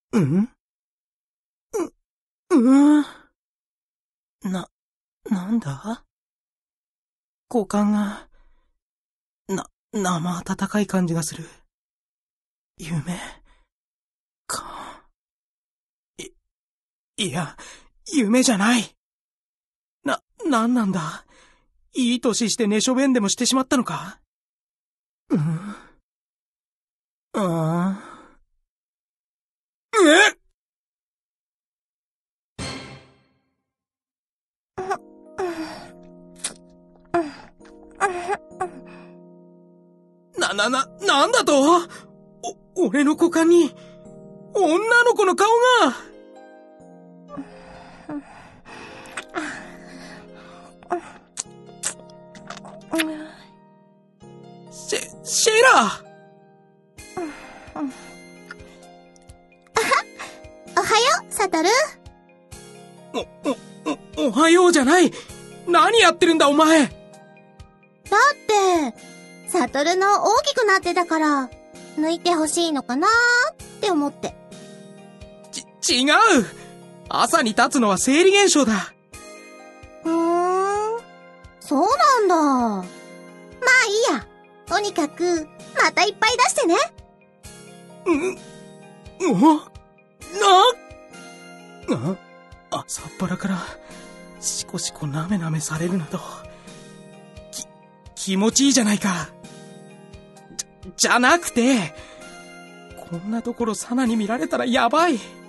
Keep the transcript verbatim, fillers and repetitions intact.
うんう、うーん。な、なんだ？股間が、な、生温かい感じがする。夢か。い、いや、夢じゃない。な、なんなんだ。いい年して寝しょべんでもしてしまったのか？うん。ああ。えっな、な、な、なんだと？お、俺の股間に、女の子の顔が。シェ、シェラおはよう、サトル。 お、お、おはようじゃない。何やってるんだお前。 だって、サトルの大きくなってたから、抜いてほしいのかなーって思って。 ち、違う。朝に立つのは生理現象だ。 ふーん、そうなんだ。まあいいや。とにかく、またいっぱい出してね。 うん、うわ、な、あ、朝っぱらから、しこしこなめなめされるなど、き、気持ちいいじゃないか。じゃ、じゃなくて、こんなところサナに見られたらやばい。